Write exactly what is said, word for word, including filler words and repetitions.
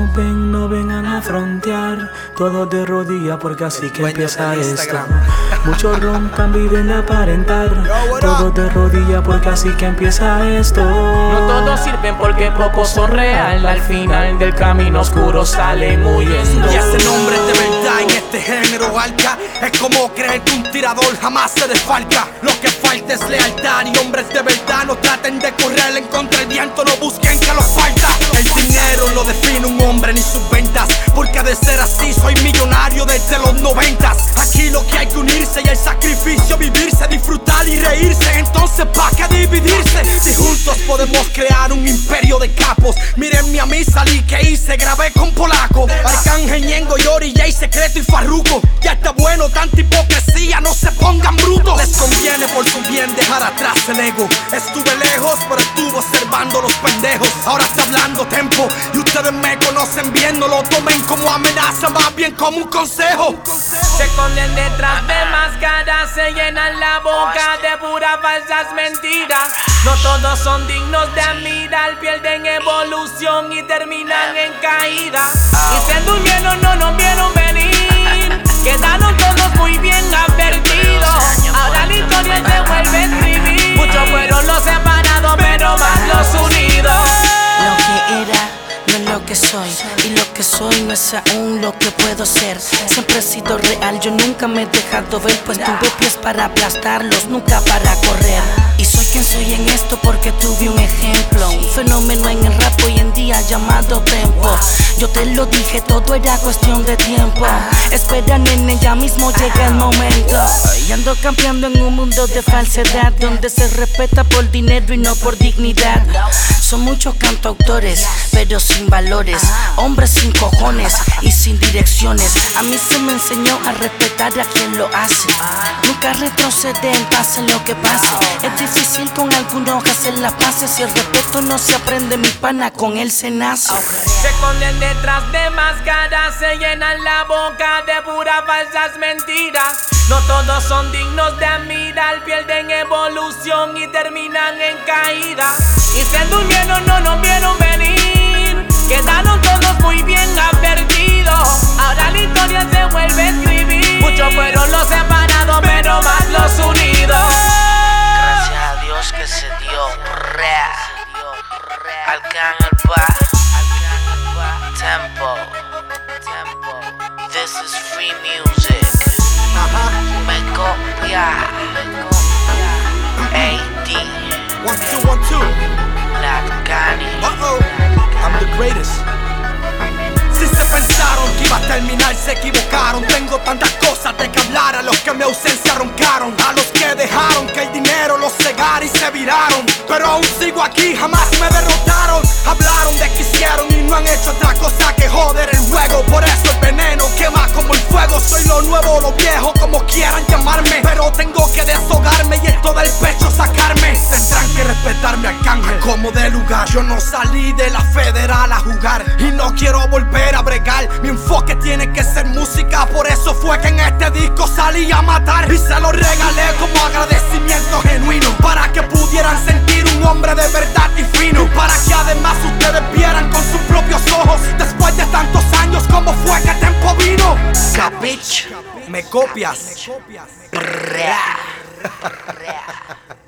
rompen, no vengan a frontear. Todos de rodillas porque así que empieza esto. Muchos roncan, viven de aparentar. Todos de rodillas porque así que empieza esto. No todos sirven porque pocos son real. Al final del camino oscuro salen huyendo. Y ese nombre es de verdad en este género alca. Es como creer que un tirador jamás se desfalca. Lo que falta es lealtad y hombres de verdad. No traten de correr en contra del viento, no busquen que los falta. El dinero no define un hombre ni sus ventas, porque de ser así soy millonario desde los noventas. Aquí lo que hay que unirse y el sacrificio vivirse, disfrutar y reírse. Entonces ¿pa' qué dividirse? Si juntos podemos crear un imperio de capos. Mírenme a mí, salí que hice, grabé con Polaco, Arcángel, Ñengo, Yori, Jay, Secreto y Farruko. Ya está bueno, tanta hipocresía, no se pongan brutos. Les conviene por su bien dejar atrás el ego. Estuve lejos, pero estuve observando los pendejos. Ahora está hablando tempo y ustedes me conocen bien. No lo tomen como amenaza, más bien como un consejo. Se esconden detrás de máscaras, se llenan la boca de puras falsas mentiras. No todos son dignos de admirar, pierden evolución y terminan en caída. Y se durmieron, no nos vieron venir, quedaron todos muy bien advertidos. Ahora la historia se vuelve a escribir. Muchos fueron los separados, pero más los unidos. Lo que era no es lo que soy, y lo que soy no es aún lo que puedo ser. Siempre he sido real, yo nunca me he dejado ver, pues tuve pies para aplastarlos, nunca para correr. Y soy quien soy en esto porque tuve un ejemplo, un fenómeno en el rap hoy en día llamado tempo. Yo te lo dije, todo era cuestión de tiempo. Espera nene, ya mismo llega el momento. Y ando campeando en un mundo de falsedad, donde se respeta por dinero y no por dignidad. Son muchos cantautores, pero sin valores, hombres sin cojones y sin direcciones. A mí se me enseñó a respetar a quien lo hace, nunca retroceder, pase lo que pase. Es difícil con algunos hacer las paces, si el respeto no se aprende, mi pana, con él se nace. Se esconden detrás de máscaras, se llenan la boca de puras falsas mentiras. No todos son dignos de admirar, pierden evolución y terminan en caída. Y se durmieron, no nos vieron venir, quedaron todos muy bien advertidos. Ahora la historia se vuelve a escribir. Muchos fueron los separados, pero más los unidos. Gracias a Dios que se dio. Arcángel pa, tempo, this is free music. Me copia, A D, One, two, one, two. Black Gani. Uh-oh, I'm the greatest. Si se pensaron que iba a terminar, se equivocaron. Tengo tantas cosas de que hablar, a los que mi ausencia roncaron, a los que dejaron que el dinero los cegara y se viraron. Pero aún sigo aquí, jamás me derrotaron. Hablaron de que hicieron y no han hecho otra cosa que joder el juego. Por eso el veneno quema como el fuego. Soy lo nuevo o lo viejo, como quieran llamarme, pero tengo que deshogarme y esto del pecho sacarme. Tendrán que respetarme, Arcángel, como de lugar. Yo no salí de la federal a jugar y no quiero volver a bregar. Mi enfoque tiene que ser música, por eso fue que en este disco salí a matar. Y se lo regalé como agradecimiento genuino, para que pudieran sentir un hombre de verdad y fino, para que además ustedes vieran con sus propios ojos, después de tantos años, cómo fue que Tempo vino. Capich, me copias.